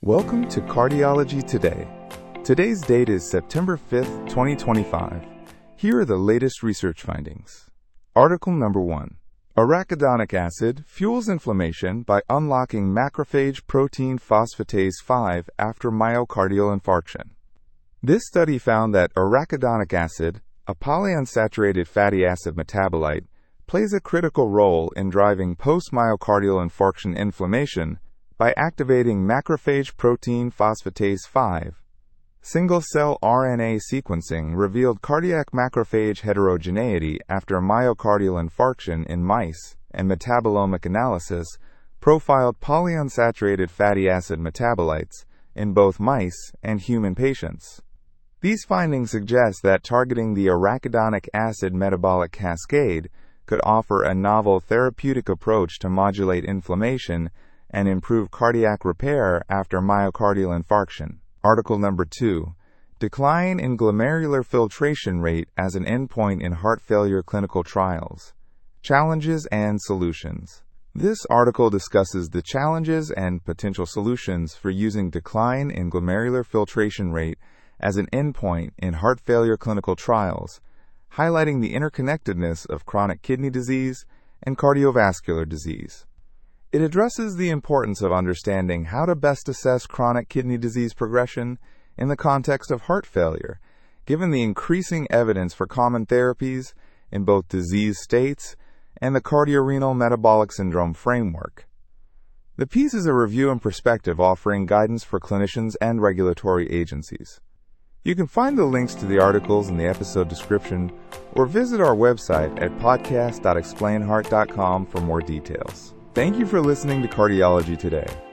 Welcome to Cardiology Today. Today's date is September 5th, 2025. Here are the latest research findings. Article number 1. Arachidonic acid fuels inflammation by unlocking macrophage protein phosphatase 5 after myocardial infarction. This study found that arachidonic acid, a polyunsaturated fatty acid metabolite, plays a critical role in driving post-myocardial infarction inflammation by activating macrophage protein phosphatase 5. Single-cell RNA sequencing revealed cardiac macrophage heterogeneity after myocardial infarction in mice, and metabolomic analysis profiled polyunsaturated fatty acid metabolites in both mice and human patients. These findings suggest that targeting the arachidonic acid metabolic cascade could offer a novel therapeutic approach to modulate inflammation and improve cardiac repair after myocardial infarction. Article number 2. Decline in glomerular filtration rate as an endpoint in heart failure clinical trials. Challenges and solutions. This article discusses the challenges and potential solutions for using decline in glomerular filtration rate as an endpoint in heart failure clinical trials, highlighting the interconnectedness of chronic kidney disease and cardiovascular disease. It addresses the importance of understanding how to best assess chronic kidney disease progression in the context of heart failure, given the increasing evidence for common therapies in both disease states and the cardiorenal metabolic syndrome framework. The piece is a review and perspective offering guidance for clinicians and regulatory agencies. You can find the links to the articles in the episode description or visit our website at podcast.explainheart.com for more details. Thank you for listening to Cardiology Today.